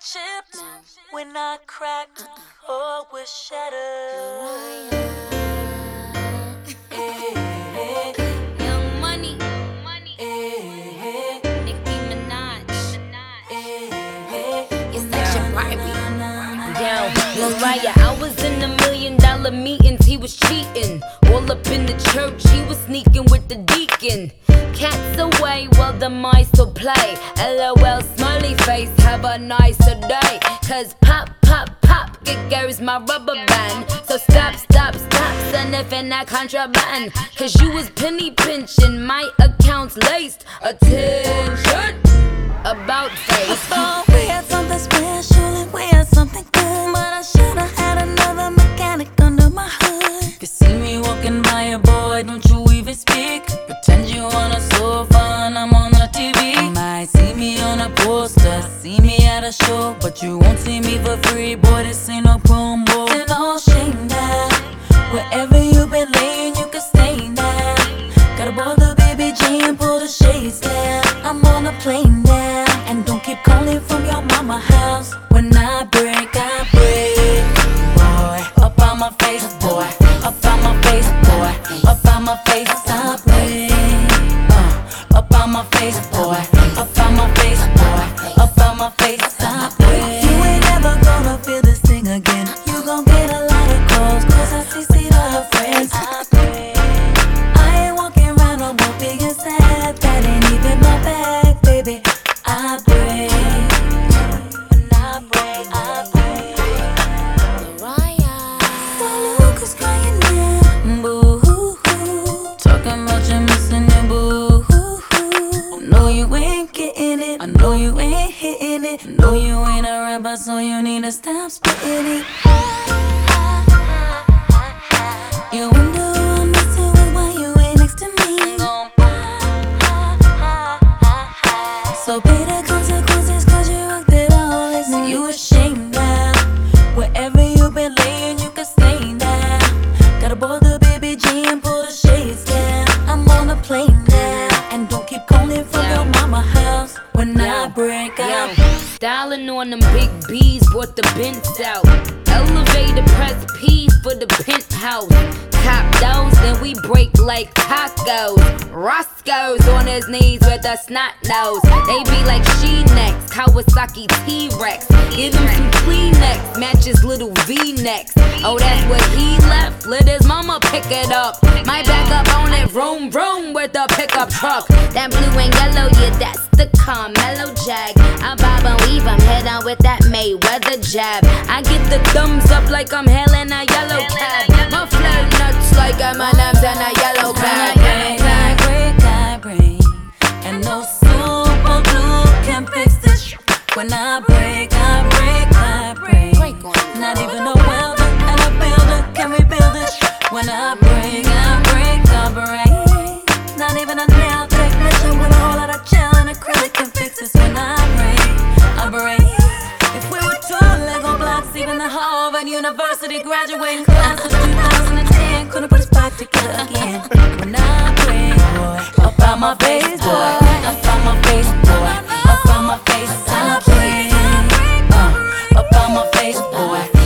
chips when I cracked or was shattered. Young Money, Nicki Minaj, you're such a Barbie. Yo, Mariah, I was in $1 million meetings, he was cheating. All up in the church, he was sneaking with the deacon. Cats away while the mice will play. LOL, smiley face, have a nicer day. Cause pop, pop, pop, it goes my rubber band. So stop, stop, stop, sniffing that contraband. Cause you was penny pinching, my account's laced. Attention, about face. Oh, we had something special and we had something good, but I should've had another mechanic under my hood. You see me walking by a boy, don't you even speak. Pretend you on a sofa and I'm on the TV. You might see me on a poster, see me at a show, but you won't see me for free. Boy, this ain't no promo. Then all shame now, wherever you been laying, you can stay now. Gotta board the baby J and pull the shades down. I'm on a plane now, and don't keep calling from your mama house. When I break, I break. Boy, up on my face, boy. Up on my face, boy. Up on my face, I break. Up on my face, boy. Up on my face, boy. Up on my face, I break. You ain't never gonna feel this thing again. You gon' get a lot of calls, cause I see all friends. I break. I ain't walking around no more big and sad. That ain't even my bag, baby. I break. When I break, I break. Mariah, Don't look who's crying now. Boo-hoo-hoo. Talking about you missing your boo-hoo-hoo. I know you ain't getting it. I know you ain't hitting it. I know you ain't a rapper, so you need to stop spitting it. You wonder who I'm messing with while you ain't next to me. So pay the consequences, cause you rocked it all. So you ashamed now. Wherever you been laying, you can stay now. Gotta board the baby G and pull the shades down. I'm on a plane now, and don't keep calling from your mama house. When I break out, styling on them big B's, brought the Benz out. Elevator press P for the penthouse. Cop those, then we break like tacos. Roscoe's on his knees with a snot nose. They be like she next, Kawasaki T-Rex. Give him some Kleenex, matches little V-necks. Oh, that's what he left, let his mama pick it up. My back up on it, vroom vroom with the pickup truck. That blue and yellow, yeah, that's the Carmelo Jag. I bob and weave, I'm head on with that Mayweather jab. I get the thumbs up like I'm hailing a yellow cab. My flow nuts like M&M's and a yellow bag. I break, and no super glue can fix this shit. When I break, I break, I break. Not even a welder and a builder can rebuild this shit. When I break, I break, I break. Not even a nail technician with a whole lot of gel and acrylic can fix this. When I break. If we were two Lego blocks, even the Harvard University graduating class of 2010 couldn't put us back together again. When I break, boy, up on my face, boy. Up on my face, boy. Up on my face, I break. Up on my face, boy.